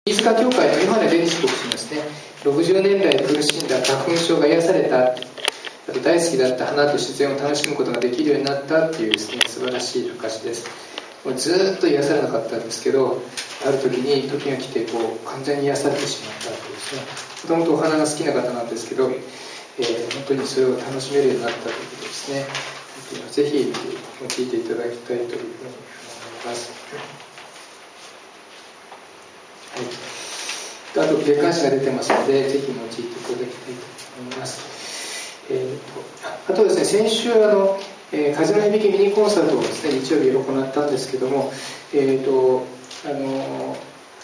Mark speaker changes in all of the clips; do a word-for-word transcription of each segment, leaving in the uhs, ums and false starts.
Speaker 1: 飯塚教会のヨハネ伝子牧師のですね、ろくじゅうねん来苦しんだ花粉症が癒された、あと大好きだった花と自然を楽しむことができるようになったっていうですね、素晴らしい証です。もうずっと癒されなかったんですけど、ある時に時が来てこう完全に癒されてしまったっていうですね、もともとお花が好きな方なんですけど、えー、本当にそれを楽しめるようになったということですね。ぜひ用いていただきたいというふうに思います。はい、あと月刊誌が出てますので、ぜひ用いていただきたいと思います。えー、とあとですね、先週あの、えー、風の響きミニコンサートをですね、日曜日行ったんですけども、えーとあのえ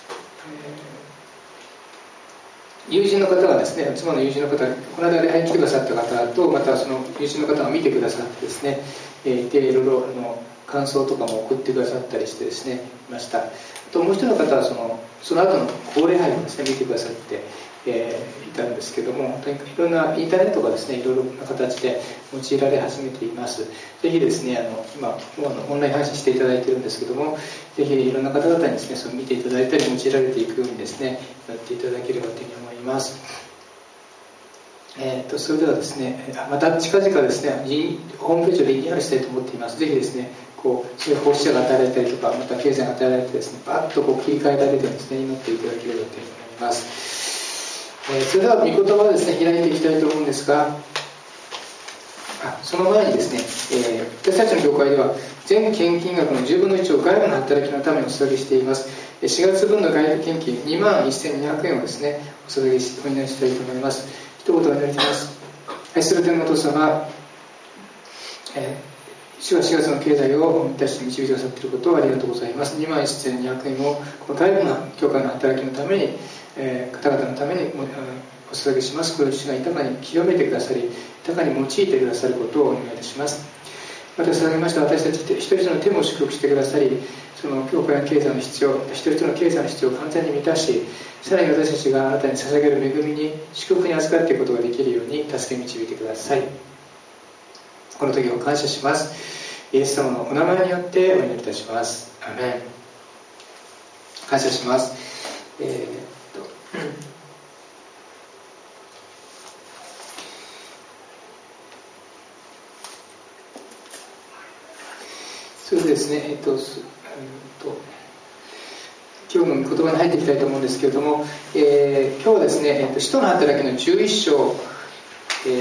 Speaker 1: ー、友人の方がですね、妻の友人の方、この間礼拝に来てくださった方と、またその友人の方が見てくださってですね、えー、でいろいろあの感想とかも送ってくださったりしてですね、いました。あともう一人の方はそのその後の高礼拝をですね見てくださって、えー、いたんですけども、本当にいろんなインターネットがですねいろいろな形で用いられ始めています。ぜひですね、あの今もうオンライン配信していただいているんですけども、ぜひいろんな方々にですねその見ていただいたり用いられていくようにですねやっていただければというふうに思います。えー、とそれではですね、また近々ですねホームページをリニューアルしたいと思っています。ぜひですねこうそういう奉仕者が与えられたりとか、また経済が与えられてですねバッとこう切り替えられるようにですね祈っていただければというふうに思います。えー、それでは御言葉をですね開いていきたいと思うんですが、あその前にですね、えー、私たちの教会では全献金額のじゅうぶんのいちを外部の働きのためにお捧げしています。しがつぶんの外部献金にまんせんにひゃくえんをですねお捧げしお祈りしたいと思います。一言お祈りします。愛する天のお父様、えー主はしがつの経済を私たちに導いてくださっていることをありがとうございます。にまんせんにひゃくえんをこの外部の教会の働きのために、えー、方々のためにお捧げします。これを主が豊かに清めてくださり、豊かに用いてくださることをお願いいたします。また捧げました私たち一人一人の手も祝福してくださり、その教会の経済の必要、一人一人の経済の必要を完全に満たし、さらに私たちがあなたに捧げる恵みに祝福に預かっていくことができるように助け導いてください。この時を感謝します。イエス様のお名前によってお祈りいたします。アメン。感謝します。えー、っとそれでですね、えー、っと、えー、っと今日の御言葉に入っていきたいと思うんですけれども、えー、今日はですね、えー、っと使徒の働きのじゅういっ章、えー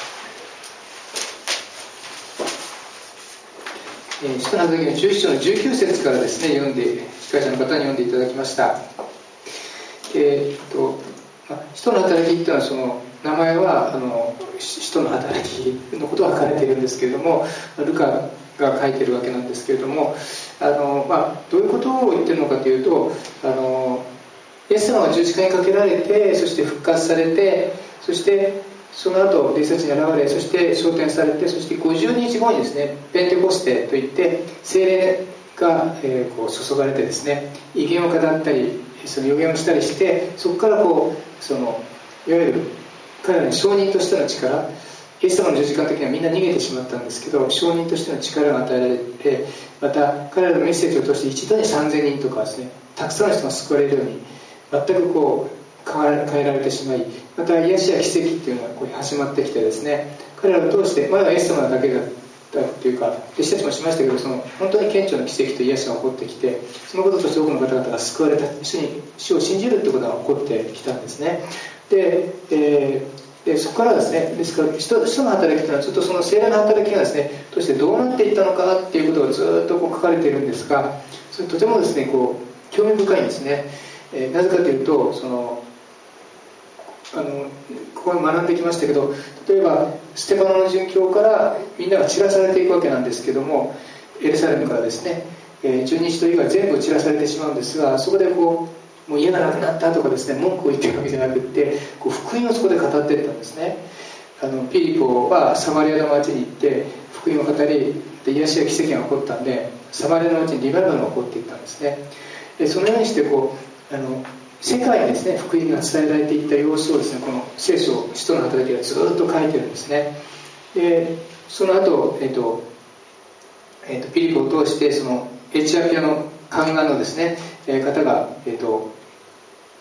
Speaker 1: 使徒の働きのじゅういっ章のじゅうきゅう節からですね読んで司会者の方に読んでいただきました。えー、っと使徒の働きというのはその名前はあの使徒の働きのことが書かれているんですけれども、ルカが書いているわけなんですけれども、あの、まあ、どういうことを言っているのかというと、あのイエス様が十字架にかけられて、そして復活されて、そしてその後弟子たちに現れ、そして昇天されて、そしてごじゅうにちごにですねペンテコステといって聖霊が、えー、こう注がれてですね異言を語ったりその予言をしたりして、そこからこうそのいわゆる彼らに証人としての力、イエス様の十字架の時にはみんな逃げてしまったんですけど、証人としての力が与えられて、また彼らのメッセージを通して一度にさんぜんにんとかですねたくさんの人が救われるように全くこう変えられてしまい、また癒しや奇跡っていうのがこう始まってきてですね、彼らを通して前はイエス様だけだったっていうか弟子たちもしましたけど、その本当に顕著な奇跡と癒しが起こってきて、そのこととして多くの方々が救われた、主に主を信じるってことが起こってきたんですね。で、えー、でそこからですね、ですから使徒の働きというのはずっとその聖霊の働きがですねとしてどうなっていったのかっていうことがずっとこう書かれているんですが、それとてもですねこう興味深いんですね。えー、なぜかというと、そのあのここで学んできましたけど、例えばステパノの殉教からみんなが散らされていくわけなんですけども、エルサレムからですね、えー、十二使徒以外全部散らされてしまうんですが、そこでこうもう家がなくなったとかですね文句を言ってるわけじゃなくって、こう福音をそこで語っていったんですね。あのピリポはサマリアの町に行って福音を語り、で癒しや奇跡が起こったんで、サマリアの町にリバイバルが起こっていったんですね。でそのようにしてこうあの世界にですね福音が伝えられていった様子をですねこの聖書使徒の働きがずっと書いてるんですね。でその後、えっとえっと、ピリポを通してそのエチオピアの宦官のですね方が、えっと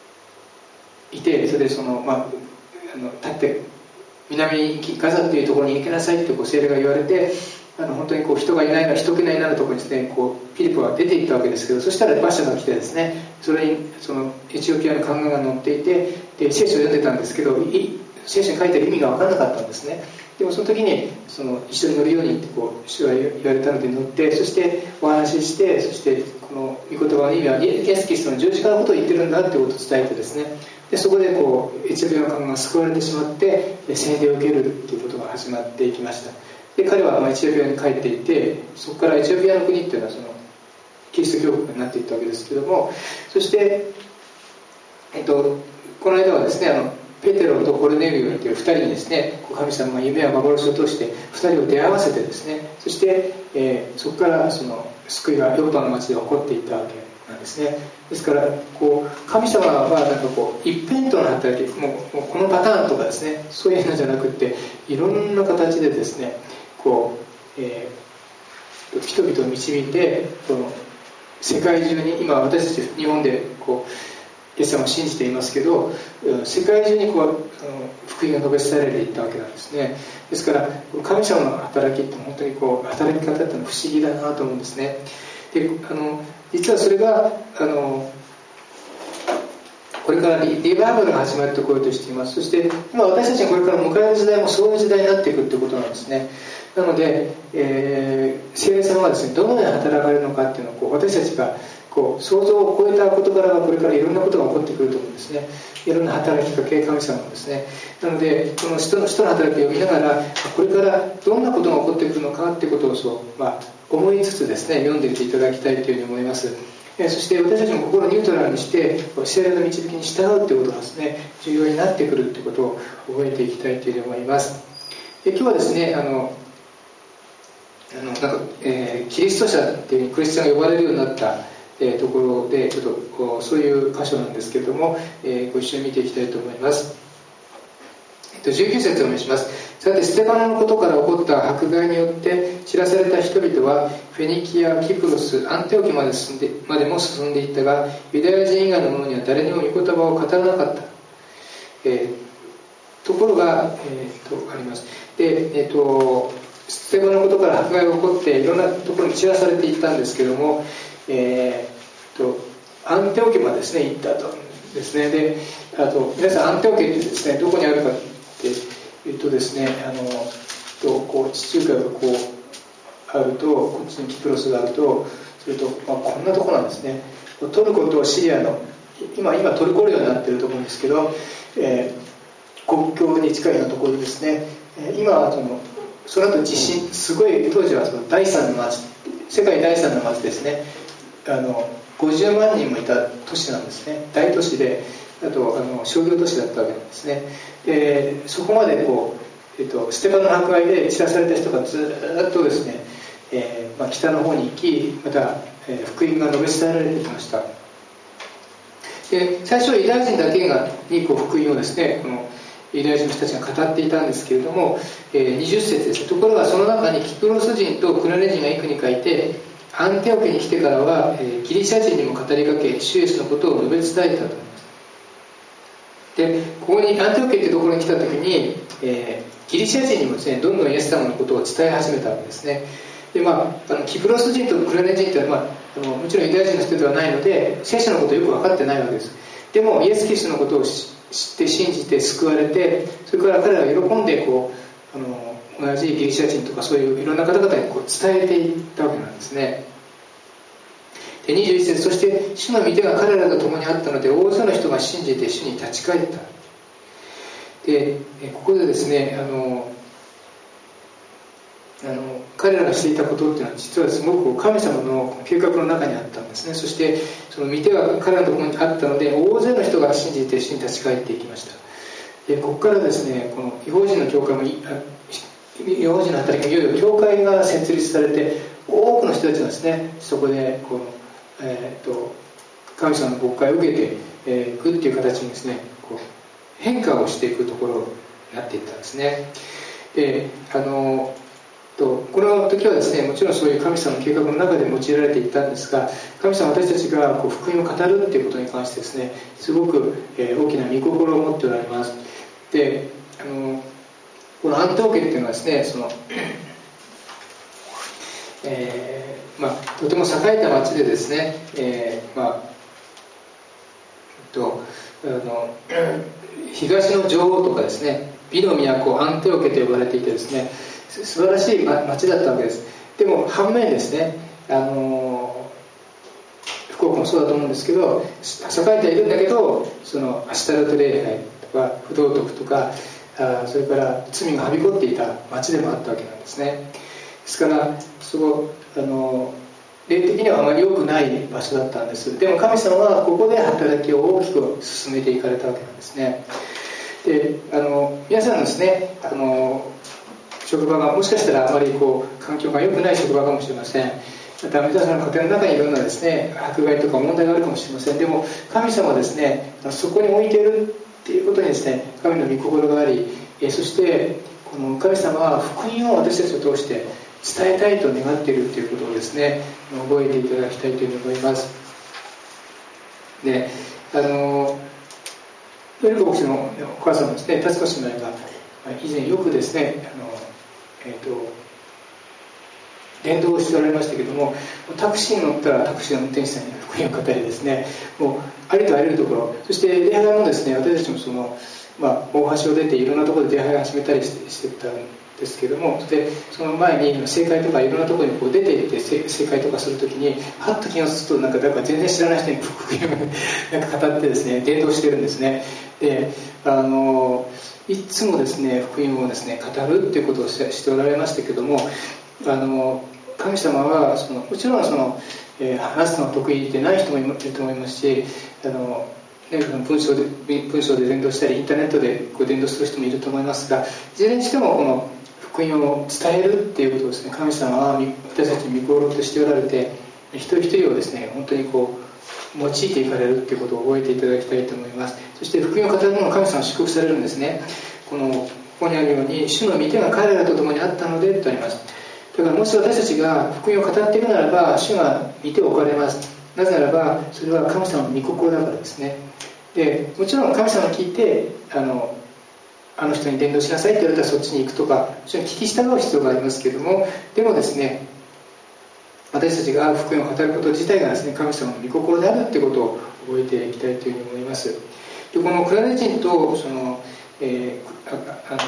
Speaker 1: いて、それでその、まあ、あの立って南にガザというところに行きなさいってこう聖霊が言われて、あの本当にこう人がいないが人気ないなるところにですね、こうフィリポが出て行ったわけですけど、そしたら馬車が来てですね、それにそのエチオピアの看護が乗っていて、で聖書を読んでたんですけど、聖書に書いてある意味が分からなかったんですね。でもその時にその一緒に乗るようにってこう主は言われたので乗って、そしてお話しして、そしてこの御言葉の意味はイエス・キリストの十字架のことを言ってるんだってことを伝えてですね、でそこでこうエチオピアの看護が救われてしまって洗礼を受けるっていうことが始まっていきました。で彼はまあエチオピアに帰っていて、そこからエチオピアの国っていうのはそのキリスト教国になっていったわけですけども、そして、えっと、この間はですね、あのペテロとコルネリオというふたりにですね、神様が夢や幻を通してふたりを出会わせてですね、そして、えー、そこからその救いがヨルダンの町で起こっていったわけなんですね。ですからこう神様はなんかこう一辺倒な働き、もう、もうこのパターンとかですね、そういうのじゃなくて、いろんな形でですね、こう、えー、人々を導いて、この世界中に、今私たち日本でこうイエス様を信じていますけど、世界中にこう福音が述べ伝えられていったわけなんですね。ですから神様の働きって本当にこう働き方ってのは不思議だなと思うんですね。で、あの実はそれがあのこれからリバイバルが始まるところとしています。そして今私たちがこれから迎える時代もそういう時代になっていくということなんですね。なので、えー、聖霊様はですね、どのように働かれるのかっていうのをこう私たちがこう想像を超えた事柄がこれからいろんなことが起こってくると思うんですね。いろんな働きかけ、神様ですね。なのでこの人の人の働きを見ながら、これからどんなことが起こってくるのかっていうことをそう、まあ、思いつつですね、読んでいていただきたいというふうに思います。そして私たちも心をニュートラルにして聖霊の導きに従うということがですね、重要になってくるということを覚えていきたいというふうに思います。で今日はですね、あのあのなんか、えー、キリスト者っていうふうにクリスチャンが呼ばれるようになった、えー、ところでちょっとそういう箇所なんですけれども、えー、ご一緒に見ていきたいと思います。えっと、じゅうきゅう節をお見せします。さてステパノのことから起こった迫害によって散らされた人々はフェニキア、キプロス、アンテオキまで進んでまでも進んでいったが、ユダヤ人以外の者には誰にも御言葉を語らなかった、えー、ところが、えー、とあります。で、えー、とステパノのことから迫害が起こっていろんなところに散らされていったんですけども、えー、とアンテオキまでですね行ったとですね。で、あと皆さんアンテオキってですね、どこにあるかっていうとですね、あのとこう地中海がこうあると、こっちにキプロスがあると、それと、まあ、こんなところなんですね。トルコとシリアの今今トルコ領になっているところですけど、えー、国境に近いようなところですね。今はそのその後地震、すごい当時はそのだいさんの町、世界だいさんの町ですね。あのごじゅうまんにんもいた都市なんですね。大都市で、あとあの商業都市だったわけなんですね。でそこまでこう、えっと、ステパノの迫害で散らされた人がずっとですね、えーまあ、北の方に行き、また、えー、福音が述べ伝えられてきました。で最初はユダヤ人だけがにこう福音をですね、このユダヤ人の人たちが語っていたんですけれども、えー、にじゅっ節です。ところがその中にキプロス人とクレネ人が幾人かいて、アンテオケに来てからは、えー、ギリシャ人にも語りかけ、主イエスのことを述べ伝えたと。でここにアンテオケというところに来た時に、えー、ギリシャ人にもですね、どんどんイエス様のことを伝え始めたわけですね。で、まあ、あのキプロス人とクレネ人というのは、まあ、あのもちろんユダヤ人の人ではないので聖書のことをよく分かってないわけです。でもイエス・キリストのことを知って信じて救われて、それから彼らが喜んでこうあの同じギリシャ人とかそういういろんな方々にこう伝えていったわけなんですね。でにじゅういち節、そして主の御手が彼らと共にあったので大勢の人が信じて主に立ち返った。でここでですね、あのあの彼らがしていたことっていうのは実はすごく神様の計画の中にあったんですね。そしてその御手が彼らのところにあったので大勢の人が信じて主に立ち返っていきました。でここからですね、この異邦人の教会も異邦人の働きがいよいよ教会が設立されて、多くの人たちがですねそこでこの、えー、と神様の牧会を受けてい、えー、くっていう形にですねこう変化をしていくところになっていったんですね。であのとこの時はですね、もちろんそういう神様の計画の中で用いられていったんですが、神様は私たちがこう福音を語るっていうことに関してですね、すごく、えー、大きな御心を持っておられます。で、あのこのアンテオケっていうのはですね、その、えーまあ、とても栄えた町でですね、えーまあえっと、あの東の女王とかですね、美の都アンテオケと呼ばれていてですね、素晴らしい町だったわけです。でも反面ですね、あの福岡もそうだと思うんですけど、栄えてはいるんだけど、そのアシュタロト礼拝とか不道徳とか、あそれから罪がはびこっていた町でもあったわけなんですね。ですからそこあの霊的にはあまり良くない場所だったんです。でも神様はここで働きを大きく進めていかれたわけなんですね。で、あの皆さんですね、あの職場がもしかしたらあまりこう環境が良くない職場かもしれません。また皆さんの家庭の中にいろんなですね、迫害とか問題があるかもしれません。でも神様はですね、そこに置いているっていうことにですね、神の御心があり、えそしてこの神様は福音を私たちを通して伝えたいと願っているということをですね、覚えていただきたいというふうに思います。で、あのヨルコ牧師のお母さんですね、達子姉妹が以前よくですね、あの、えーと、伝道をしておられましたけども、タクシーに乗ったらタクシーの運転手さんに福音を語りですね、もうありとあらゆるところ、そして礼拝もですね、私たちもその、まあ、大橋を出ていろんなところで礼拝を始めたりして、してたんですけども、でその前に正会とかいろんなところにこう出ていって正会とかするときにはっと気がつくと、なんかだから全然知らない人に福音をなんか語ってですね、伝道してるんですね。で、あのいつもですね、福音をですね語るっていうことをしておられましたけども、あの神様はそのもちろんその、えー、話すのが得意でない人もいると思いますし、あの文章で文章で伝道したりインターネットでこう伝道する人もいると思いますが、いずれにしてもこの福音を伝えるっていうことをですね、神様は私たちに御心としておられて、一人一人をですね本当にこう用いていかれるっていうことを覚えていただきたいと思います。そして福音を語るのも神様は祝福されるんですね。このここにあるように、主の御手が彼らと共にあったのでとあります。だからもし私たちが福音を語っているならば、主が御手を置かれます。なぜならばそれは神様の御心だからですね。でもちろん神様が聞いて、あのあの人に伝道しなさいって言われたらそっちに行くとか、もちろん聞き従う必要がありますけれども、でもですね、私たちが福音を語ること自体がですね、神様の御心であるということを覚えていきたいというふうに思います。で、このクラネ人とその、えー、ああの、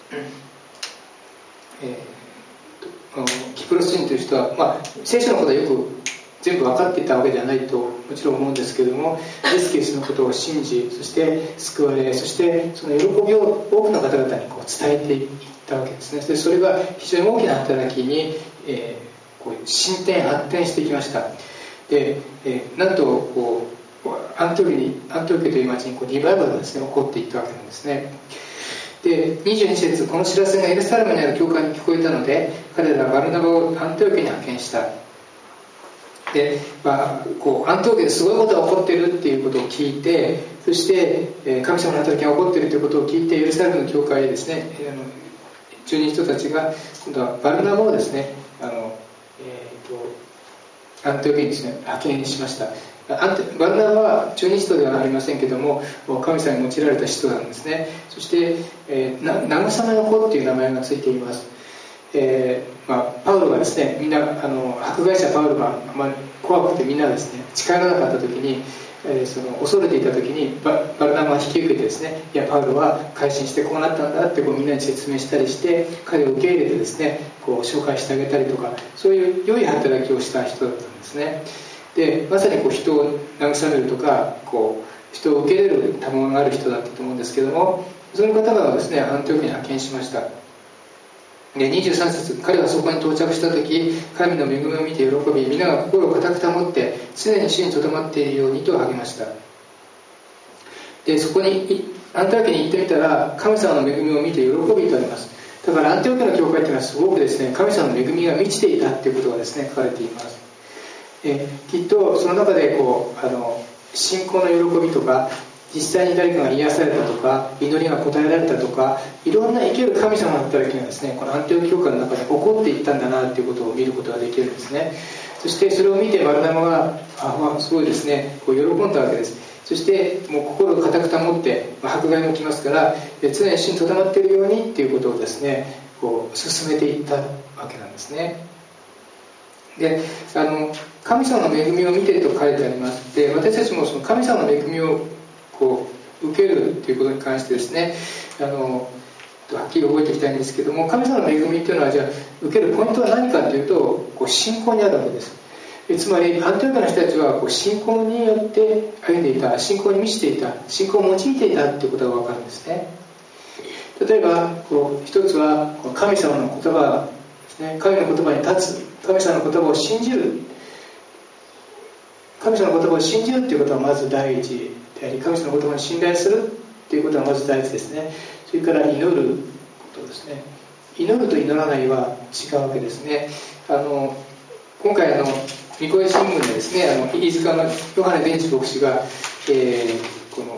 Speaker 1: えー、キプロス人という人は、まあ、聖書のことはよく全部分かっていたわけではないともちろん思うんですけれども、イエス・キリストのことを信じ、そして救われ、そしてその喜びを多くの方々にこう伝えていったわけですね。でそれが非常に大きな働きに、えー、こう進展発展していきました。で、えー、なんとこうアントリにアントリケという町にこうリバイバルがですね起こっていったわけなんですね。でにじゅうに節、この知らせがエルサレムにある教会に聞こえたので、彼らはバルナバをアントリケに派遣した。で、まあ、こうアントリケですごいことが起こっているっていうことを聞いて、そして、えー、神様の働きが起こっているということを聞いて、エルサレムの教会でですね、あのじゅうにん人たちが今度はバルナバをですね、あの、えー、とアントリケにですね派遣しました。バルナバは中日人ではありませんけども、神様に用いられた人なんですね。そして、えー、慰めの子っていう名前がついています。えーまあ、パウロがですね、みんなあの迫害者パウロがあまり怖くてみんなですね近寄らなかった時に、えー、その恐れていた時に バ, バルナバが引き受けてですね、いやパウロは改心してこうなったんだってこうみんなに説明したりして、彼を受け入れてですねこう紹介してあげたりとか、そういう良い働きをした人だったんですね。でまさにこう人を慰めるとかこう人を受け入れる賜のある人だったと思うんですけども、その方がですねアンティオキに派遣しました。でにじゅうさん節、彼はそこに到着した時、神の恵みを見て喜び、皆が心を固く保って常に主にとどまっているようにと励ました。でそこにアンティオキに行ってみたら、神様の恵みを見て喜びとあります。だからアンティオキの教会というのはすごくですね、神様の恵みが満ちていたということがですね書かれています。えきっとその中でこうあの信仰の喜びとか、 実際に誰かが癒されたとか、祈りが応えられたとか、いろんな生ける神様の働きがですね、このアンティオキ教会の中で起こっていったんだなということを見ることができるんですね。そしてそれを見てバルナバが、あ、まあ、すごいですね、こう喜んだわけです。そしてもう心を固く保って、まあ、迫害も来ますから、常に主にとどまっているようにっていうことをですね、こう進めていったわけなんですね。で、あの神様の恵みを見てと書いてあります。で、私たちもその神様の恵みをこう受けるということに関してですね、あのはっきり覚えていきたいんですけども、神様の恵みというのはじゃあ受けるポイントは何かというと、こう信仰にあるわけです。つまりアンティオキアの人たちはこう信仰によって歩んでいた、信仰に満ちていた、信仰を用いていたということが分かるんですね。例えばこう一つは神様の言葉ですね、神の言葉に立つ、神様の言葉を信じる、神様の言葉を信じるということはまず第一であり、神様の言葉に信頼するということはまず第一ですね。それから祈ることですね。祈ると祈らないは違うわけですね。あの今回あの三越新聞でですね、あの飯塚のヨハネ伝知牧師が、えー、この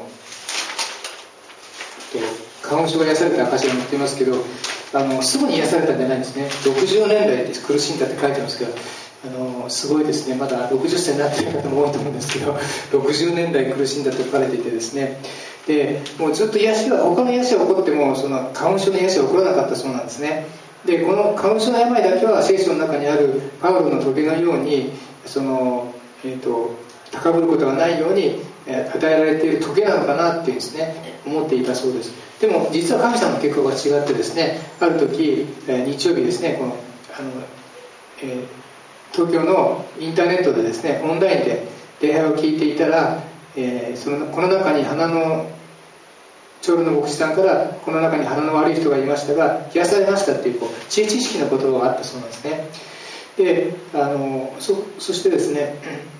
Speaker 1: 花粉症が癒された証が載っていますけど、あのすぐに癒されたんじゃないんですね。ろくじゅうねんだいで苦しんだって書いてますけど、あのすごいですね。まだろくじゅっさいになっている方も多いと思うんですけど、ろくじゅうねんだい苦しんだと書かれていてですね、でもうずっと癒しが、他の癒しが起こってもその花粉症の癒しが起こらなかったそうなんですね。でこの花粉症の病だけは聖書の中にあるパウロの棘のようにその、えーと、高ぶることがないように与えられている棘なのかなっていうんですね、思っていたそうです。でも実は神様の結構が違ってですね、ある時日曜日ですね、このあの、えー、東京のインターネットでですね、オンラインで礼拝を聞いていたら、えー、そのこの中に鼻の長老の牧師さんから、この中に鼻の悪い人がいましたが癒されましたっていう、こう知恵知識の言葉があったそうなんですね。であの そ, そしてですね、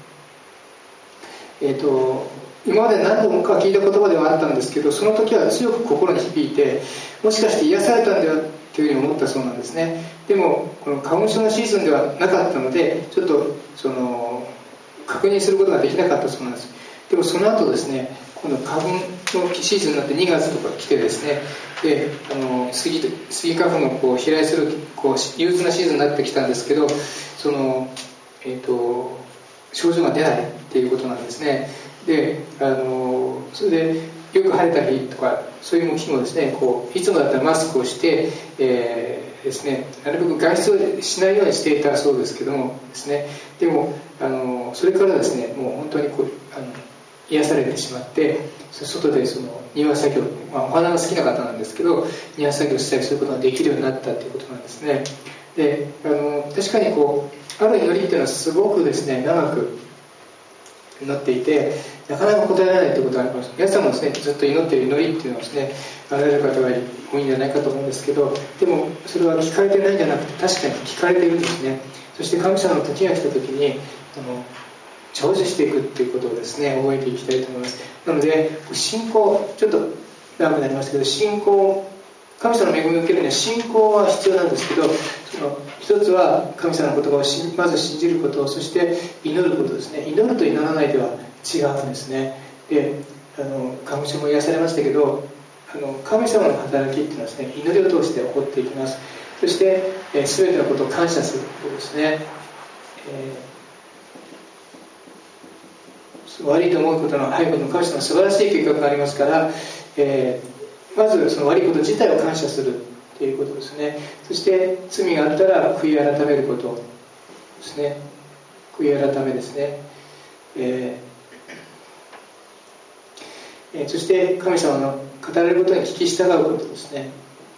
Speaker 1: えーと今まで何度もか聞いた言葉ではあったんですけど、その時は強く心に響いて、もしかして癒されたんだよというふうに思ったそうなんですね。でもこの花粉症のシーズンではなかったので、ちょっとその確認することができなかったそうなんです。でもその後ですね、今度花粉のシーズンになってにがつとか来てですね、であのスギ、スギ花粉のこう飛来するこう憂鬱なシーズンになってきたんですけど、その、えーと、症状が出ないっていうことなんですね。であのそれでよく晴れた日とかそういう日もですね、こういつもだったらマスクをして、えーですね、なるべく外出をしないようにしていたそうですけどもですね、でもあのそれからですね、もう本当にこうあの癒されてしまって、外でその庭作業、まあ、お花が好きな方なんですけど、庭作業したりすることができるようになったということなんですね。であの確かにこうある祈りっていうのはすごくですね長く祈っていて、なかなか答えられないということがあります。皆さんもですね、ずっと祈っている祈りっていうのはですね、あられる方が多いんじゃないかと思うんですけど、でもそれは聞かれてないんじゃなくて、確かに聞かれているんですね。そして神様の時が来た時にあの成就していくっていうことをですね、覚えていきたいと思います。なので信仰、ちょっと長くなりましたけど、信仰、神様の恵みを受けるには信仰は必要なんですけど、その一つは神様の言葉をまず信じること、そして祈ることですね。祈ると祈らないでは違うんですね。であの花粉症も癒されましたけど、あの神様の働きっていうのはですね、祈りを通して起こっていきます。そして、えー、全てのことを感謝することですね。えー、悪いと思うことの背後の神様の素晴らしい計画がありますから、えーまずその悪いこと自体を感謝するということですね。そして罪があったら悔い改めることですね。悔い改めですね。えーえー、そして神様の語られることに聞き従うことですね。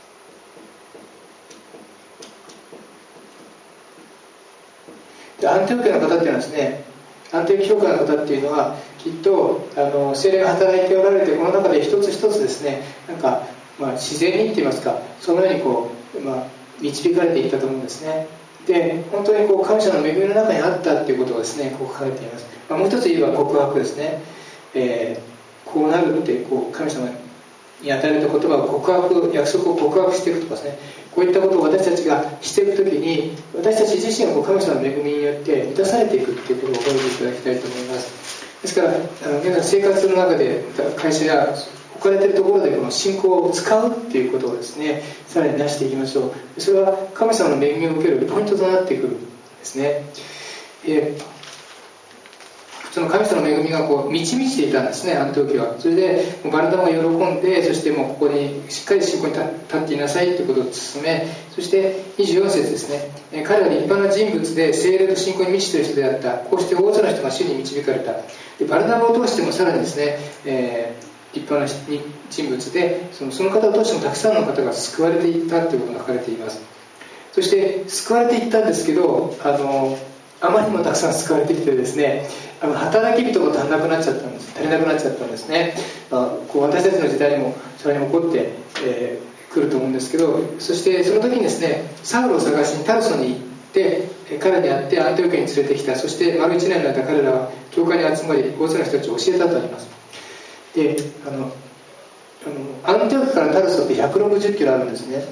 Speaker 1: でアンティオキアの方っていうのはですね、アンティオキ教会の方っていうのはきっとあの聖霊が働いておられて、この中で一つ一つですね、なんか、まあ、自然にって言いますか、そのようにこう、まあ、導かれていったと思うんですね。で本当にこう神様の恵みの中にあったっていうことがですね、こう書かれています。まあ、もう一つ言えば告白ですね。えー、こうなるってこう神様に与えられた言葉を告白、約束を告白していくとかですね、こういったことを私たちがしていくときに、私たち自身がこう神様の恵みによって満たされていくということを覚えていただきたいと思います。 ですからあの皆さん生活の中で会社や置かれているところでこの信仰を使うっていうことをですねさらになしていきましょう。それは神様の恵みを受けるポイントとなってくるんですね。えーその神様の恵みがこう満ち満ちていたんですね、アンテオキは。それでバルナバが喜んで、そしてもうここにしっかり信仰に立っていなさいということを進め、そしてにじゅうよん節ですね、彼は立派な人物で聖霊と信仰に満ちている人であった。こうして大勢の人が主に導かれた。でバルナバを通してもさらにですね、えー、立派な人物でそのその方を通してもたくさんの方が救われていったということが書かれています。そして救われていったんですけど、あのあまりにもたくさん救われてきてですね、あの働き人が足りなくなっちゃったんです足りなくなっちゃったんですね。まあ、こう私たちの時代にもそれに起こって、えー、来ると思うんですけど、そしてその時にですねサウルを探しにタルソに行って彼に会ってアンテオキアに連れてきた。そして丸一年の間彼らは教会に集まり大勢の人たちを教えたとあります。であのあのアンテオキからタルソってひゃくろくじゅっキロあるんですね。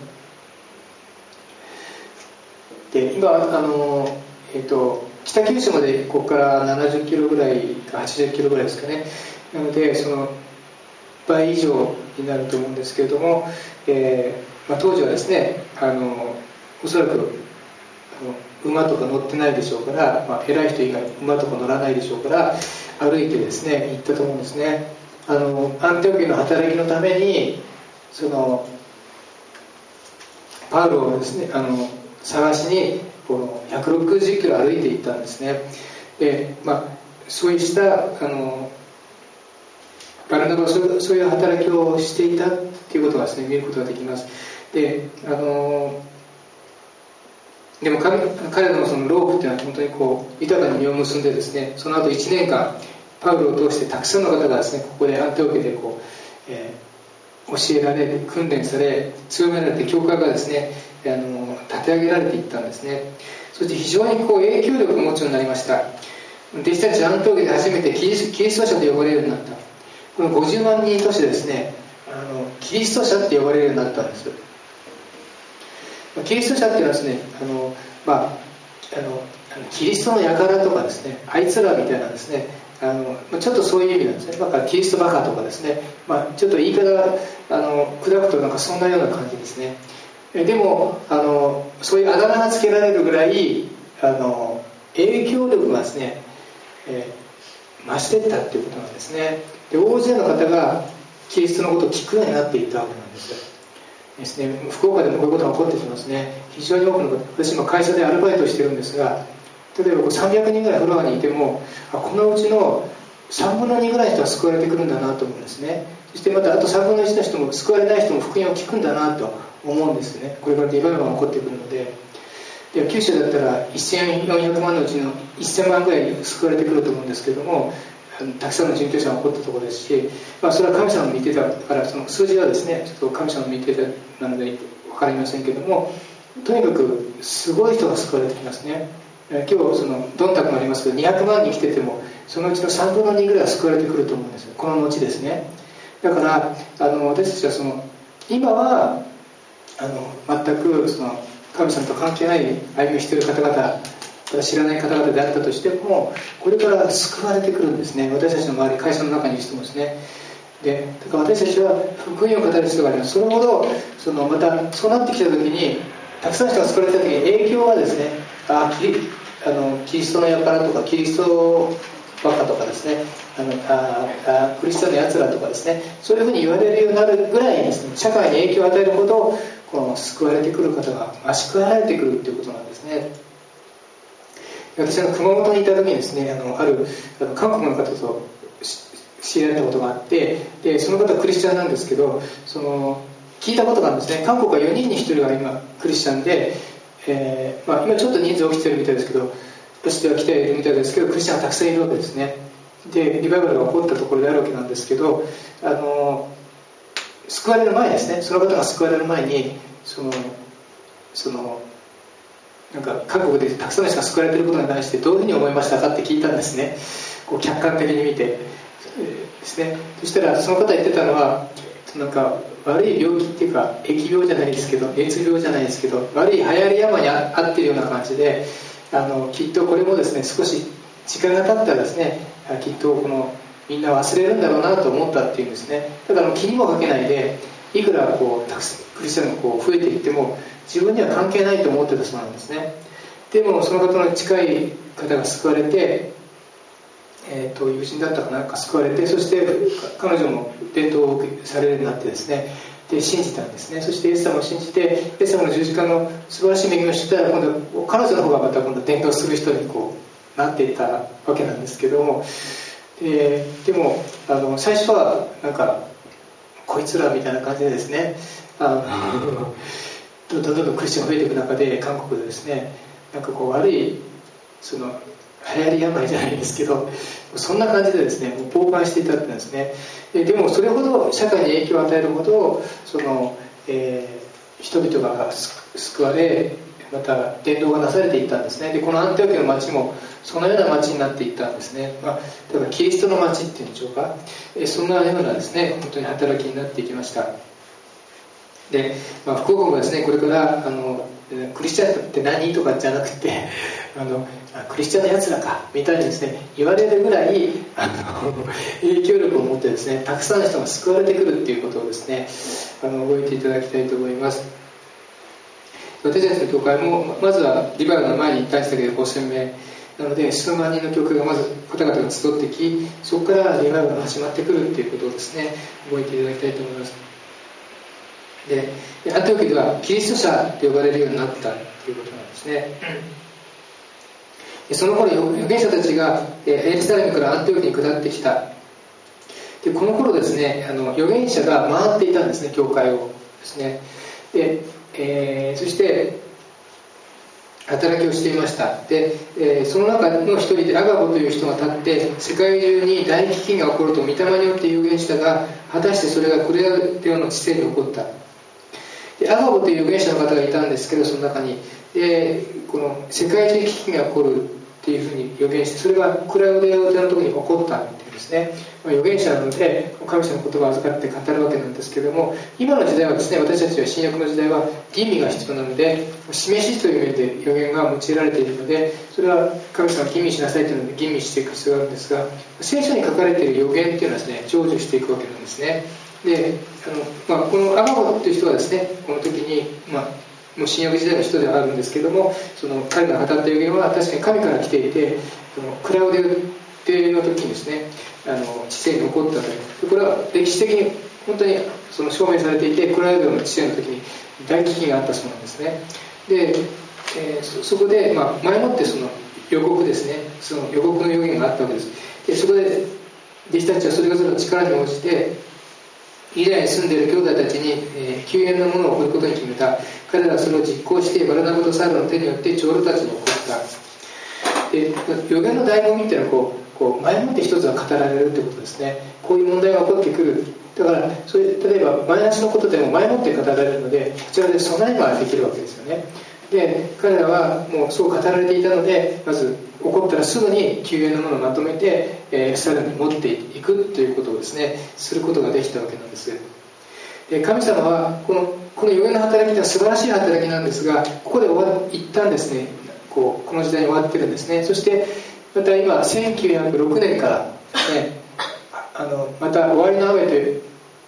Speaker 1: で今あのえー、と北九州までここからななじゅっキロぐらいかはちじゅっキロぐらいですかね。なのでその倍以上になると思うんですけれども、えーまあ、当時はですねあのおそらくあの馬とか乗ってないでしょうから、まあ、偉い人以外馬とか乗らないでしょうから歩いてですね行ったと思うんですね。あのアンテオキの働きのためにそのパウロをですねあの探しにこのひゃくろくじゅっキロ歩いていったんですね。で、まあ、そうしたあのバルナバはそうそういう働きをしていたっていうことがですね見ることができます。で、あのでも彼彼らのその労苦っていうのは本当にこう豊かに実を結んでですね、その後いちねんかんパウロを通してたくさんの方がですねここでアンテオキでこう、えー、教えられ訓練され強められて教会がですねあの立て上げられていったんですね。そして非常にこう影響力を持つようになりました。弟子たちはアンテオキで初めてキリス、キリスト者と呼ばれるようになった。このごじゅうまん人都市でですねあのキリスト者って呼ばれるようになったんです。キリスト者っていうのはですねあの、まあ、あのキリストの輩とかですねあいつらみたいなですねあのちょっとそういう意味なんですね。だからキリストバカとかですね、まあ、ちょっと言い方あの砕くとなんかそんなような感じですね。でもあのそういうあだ名がつけられるぐらいあの影響力がですね、えー、増していったっていうことなんですね。で大勢の方がキリストのことを聞くようになっていったわけなんですですね。福岡でもこういうことが起こってきますね。非常に多くの方、私今会社でアルバイトしてるんですが、例えばこうさんびゃくにんぐらいフロアにいてもあこのうちのさんぶんのにぐらいの人は救われてくるんだなと思うんですね。そしてまたあとさんぶんのいちの人も救われない人も福音を聞くんだなと思うんですね。これからリバイバルが起こってくるので、で九州だったらせんよんひゃくまんのうちのせんまんぐらい救われてくると思うんですけれども、たくさんの殉教者が起こったところですし、まあ、それは神様の御手だからその数字はですねちょっと神様の御手なので分かりませんけれども、とにかくすごい人が救われてきますね。今日そのどんたくもありますけどにひゃくまん人来ててもそのうちのさんぶんのにぐらいは救われてくると思うんですよ、この後ですね。だからあの私たちはその今はあの全くその神様と関係ない歩みをしている方々知らない方々であったとしてもこれから救われてくるんですね。私たちの周り会社の中にいる人もですね。でだから私たちは福音を語る必要があります。それほどそのまたそうなってきた時にたくさんの人が救われた時に影響はですねあキリあのキリストの輩とかキリストバカとかですねあのああクリスチャンのやつらとかですねそういうふうに言われるようになるぐらいにですね社会に影響を与えるほどこの救われてくる方が増し加えられてくるということなんですね。私は熊本にいた時にですねあのあるあの韓国の方と知り合ったことがあって、でその方はクリスチャンなんですけどその聞いたことがあるんですね。韓国はよにんにひとりが今クリスチャンで、えーまあ、今ちょっと人数起きてるみたいですけど私では来ているみたいですけどクリスチャンがたくさんいるわけですね。でリバイバルが起こったところであるわけなんですけどあの救われる前ですねその方が救われる前にそのそのなんか韓国でたくさんの人が救われていることに対してどういうふうに思いましたかって聞いたんですね。こう客観的に見て、えー、ですね。そしたらその方言ってたのはなんか悪い病気っていうか疫病じゃないですけど熱病じゃないですけど悪い流行り病に合っているような感じであのきっとこれもですね少し時間が経ったらですねきっとこのみんな忘れるんだろうなと思ったっていうんですね。ただ気にもかけないで、いくらこうたくさんクリスチャンがこう増えていっても自分には関係ないと思ってたそうなんですね。でもその方の近い方が救われて、えー、と友人だったかなんか救われて、そして彼女も伝道をされるようになってですね、で信じたんですね。そしてイエス様を信じて、イエス様の十字架の素晴らしい恵みを知ったら、今度は彼女の方がまた今度伝道する人にこうなっていったわけなんですけども、で, でもあの最初はなんかこいつらみたいな感じでですね、あのどんどんどんどんクリスチャンが増えていく中で、韓国でですね、なんかこう悪いその流行り病じゃないですけど、そんな感じでですね、もう傍観していたってんですね。で, でもそれほど社会に影響を与えるほどその、えー、人々が救われ、また伝道がなされていったんですね。でこのアンテオキアの町もそのような町になっていったんですね。まあ、だからキリストの町っていうんでしょうか、えー、そんなようなですね、本当に働きになっていきました。で、まあ、福岡もですね、これからあのクリスチャンって何とかじゃなくて、あのクリスチャンのやつらかみたいにですね言われるぐらいあの影響力を持ってですね、たくさんの人が救われてくるっていうことをですね、あの覚えていただきたいと思います。私たちの教会もまずはリバイバルの前に対したけどごせんめいなので、数万人の教会がまず方々が集ってき、そこからリバイバルが始まってくるっていうことをですね覚えていただきたいと思います。でアンテオキではキリスト者と呼ばれるようになったということなんですね。でその頃預言者たちがエルサレムからアンテオキに下ってきた。でこの頃ですね、あの預言者が回っていたんですね、教会をですね。で、えー、そして働きをしていました。で、えー、その中の一人でアガボという人が立って、世界中に大飢饉が起こると御霊によって預言したが、果たしてそれがクレアテオの地勢に起こった。でアガボという預言者の方がいたんですけど、その中にでこの世界中に飢饉が起こるっていうふうに預言して、それがクラウデオテのところに起こったっていうんですね。まあ、預言者なので神様の言葉を預かって語るわけなんですけども、今の時代はですね、私たちは新約の時代は吟味が必要なので、示しという意味で預言が用いられているので、それは神様吟味しなさいというので吟味していく必要があるんですが、聖書に書かれている預言っていうのはですね、成就していくわけなんですね。であの、まあ、このアガボという人はですね、この時に、まあ、もう新約時代の人ではあるんですけども、その彼が語った預言は確かに神から来ていて、そのクラウデオの時にですね、あの地勢に起こったという、これは歴史的に本当にその証明されていて、クラウデオの地勢の時に大飢饉があったそうなんですね。で、えー、そ, そこで、まあ、前もってその予告ですね、その予告の預言があったわけです。でそこで弟子たちはそれぞれの力に応じてイリアに住んでいる兄弟たちに、えー、救援のものを送ることに決めた。彼らはそれを実行してバルナバとサウルの手によって長老たちに送った。で預言の醍醐味っていうのはこうこう前もって一つは語られるってことですね。こういう問題が起こってくる。だからそれ例えばマイナスのことでも前もって語られるので、こちらで備えができるわけですよね。で彼らはもうそう語られていたので、まず起こったらすぐに救援のものをまとめて、えー、さらに持っていくということをですねすることができたわけなんです。で神様はこのこの預言の働きは素晴らしい働きなんですが、ここで終わ一旦ですねこうこの時代に終わってるんですね。そしてまた今せんきゅうひゃくろくねんから、ね、あのまた終わりの雨という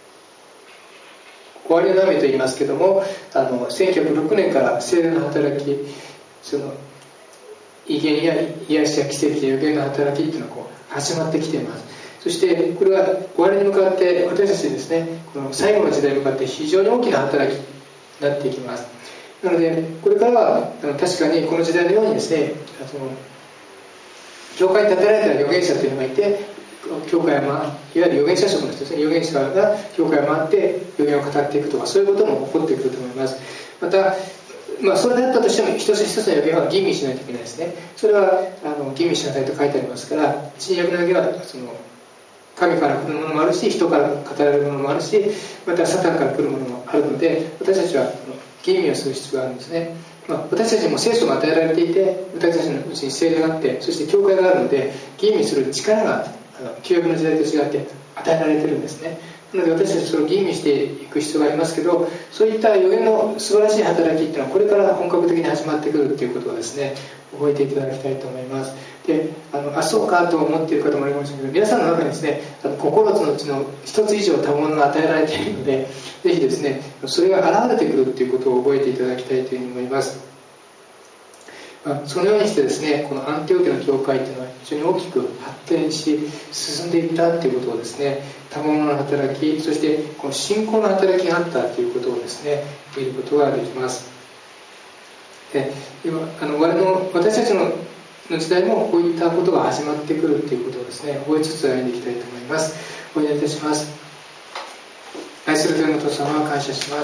Speaker 1: 終わりの雨と言いますけども、あのせんきゅうひゃくろくねんから聖霊の働き、その威厳や癒しや奇跡や預言の働きっていうのがこう始まってきています。そしてこれは終わりに向かって私たちですね、この最後の時代に向かって非常に大きな働きになっていきます。なのでこれからは確かにこの時代のようにですね、その教会に立てられた預言者というのがいて、教会を回いわゆる預言者職の人ですね、預言者が教会を回って預言を語っていくとか、そういうことも起こってくると思います。またまあ、それであったとしても一つ一つの預言は吟味しないといけないですね。それはあの吟味しなさいと書いてありますから、新約の預言はその神から来るものもあるし、人から語られるものもあるし、またサタンから来るものもあるので、私たちは吟味をする必要があるんですね。まあ、私たちも聖書が与えられていて、私たちのうちに聖霊があって、そして教会があるので、吟味する力があの旧約の時代と違って与えられてるんですね。 なので私たちそれを吟味していく必要がありますけど、そういった予言の素晴らしい働きっていうのはこれから本格的に始まってくるっていうことをですね、覚えていただきたいと思います。で、あのあそうかと思っている方もいるかもしれないけど、皆さんの中にですね、あのここのつのうちの一つ以上多物が与えられているので、ぜひですね、それが現れてくるっていうことを覚えていただきたいというふうに思います。まあ、そのようにしてですね、このアンティオキアの教会というのは非常に大きく発展し進んでいったということをですね、賜物の働き、そしてこの信仰の働きがあったということをですね、見ることができます。で、今あの我々の私たちの時代もこういったことが始まってくるということをですね、覚えつつ歩んでいきたいと思います。お祈りいたします。愛する天のお父様、感謝します。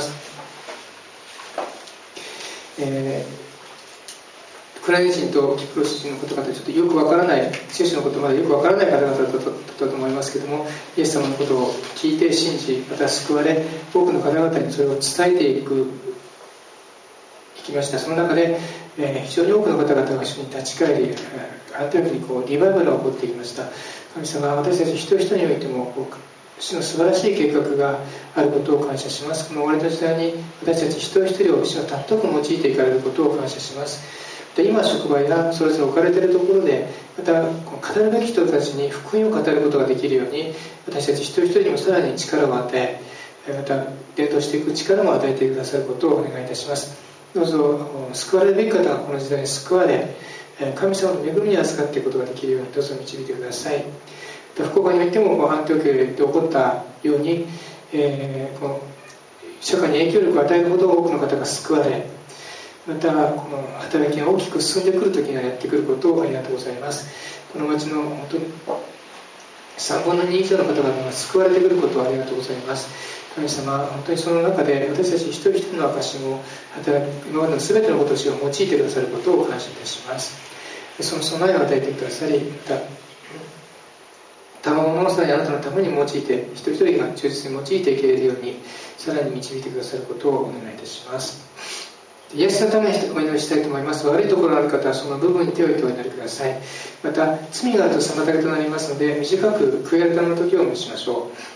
Speaker 1: えーウクライナ人とキプロス人の方々、ちょっとよくわからない、聖書のことまでよくわからない方々だったと思いますけれども、イエス様のことを聞いて信じ、また救われ、多くの方々にそれを伝えていく、いきました。その中で、えー、非常に多くの方々が一緒に立ち返り、ある時にこうリバイバルが起こっていきました。神様は私たち一人一人においても、主の素晴らしい計画があることを感謝します。この終わりの時代に私たち一人一人を主の尊く用いていかれることを感謝します。で、今職場やそれぞれ置かれているところで、また語るべき人たちに福音を語ることができるように、私たち一人一人にもさらに力を与え、また伝統していく力も与えてくださることをお願いいたします。どうぞ救われるべき方がこの時代に救われ、神様の恵みに預かっていくことができるようにどうぞ導いてください。福岡においてもアンティオキアで起こったように、えー、この社会に影響力を与えるほど多くの方が救われ、またこの働きが大きく進んでくる時にはやってくることをありがとうございます。この町の本当にさんぶんのに以上の方々が救われてくることをありがとうございます。神様、本当にその中で私たち一人一人の証も働き、今までの全てのことを用いてくださることを感謝いたします。その備えを与えてくださり、また賜物をさらにあなたのために用いて、一人一人が忠実に用いていけるようにさらに導いてくださることをお願いいたします。イエスのためにお祈りしたいと思います。悪いところがある方はその部分に手を置いてお祈りください。また罪があると妨げとなりますので、短く悔い改めの時を召しましょう。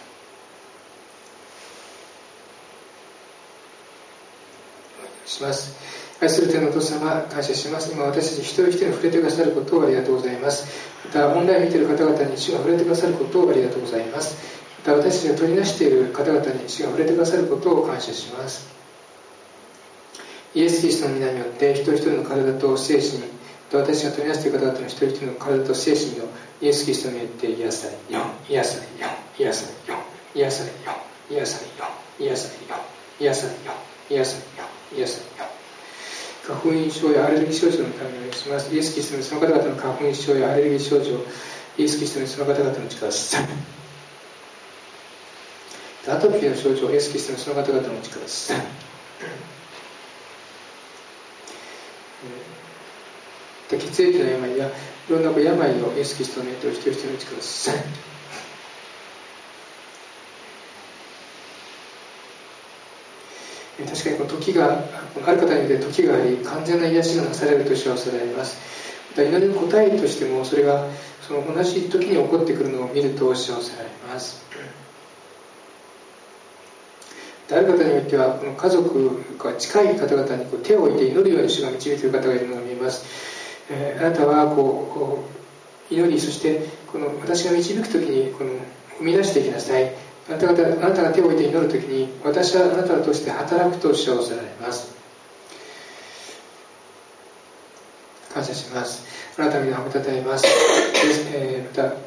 Speaker 1: します。愛する天のお父様、感謝します。今私たち一人一人に触れてくださることをありがとうございます。またオンライン見ている方々に主が触れてくださることをありがとうございます。また私たちが取りなしている方々に主が触れてくださることを感謝します。イエス・キリストの皆によって一人一人の体と精神、私が取りなしている方々の一人一人の体と精神をイエス・キリストによって癒されよ、癒されよ、癒されよ、癒されよ、癒されよ、癒されよ、癒されよ、癒されよ、癒されよ。花粉症やアレルギー症状のためにお願いします。イエス・キリストにその方々の花粉症やアレルギー症状、イエス・キリストにその方々の力をさアトピーの症状、イエス・キリストにその方々の力をさ血液の病やいろんな病をイエス・キリストによって一人一人の力をさ確かにこの時がある方によって時があり、完全な癒しがなされると主はおっしゃられます。また祈りの答えとしてもそれがその同じ時に起こってくるのを見ると主はおっしゃられます。ある方においてはこの家族が近い方々にこう手を置いて祈るように主が導いている方がいるのが見えます。えー、あなたはこうこう祈り、そしてこの私が導く時にこの生み出していきなさい。あなた方、あなたが手を置いて祈るときに、私はあなたを通して働くと主はおっしゃられます。感謝します。あなたの皆を褒めたたえます。えー、また、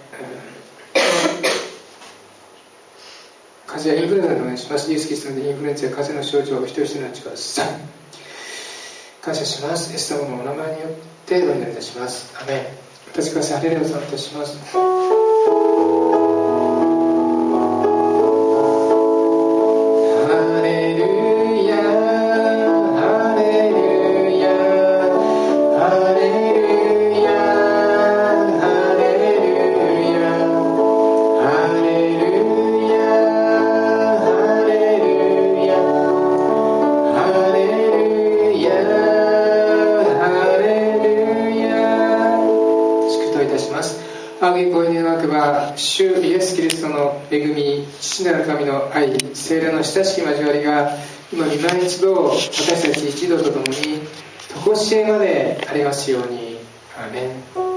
Speaker 1: 風邪やインフルエンザでお願いします。イエス・キリストのインフルエンザや風邪の症状を一人一人の力です。感謝します。イエス様のお名前によってお祈りいたします。アメン。お立ちください。ハレルヤを賛美いたします。 仰ぎ声になけば、主イエス・キリストの恵み、父なる神の愛、聖霊の親しき交わりが今御前一同、私たち一同とともに常しえまでありますように。アーメン。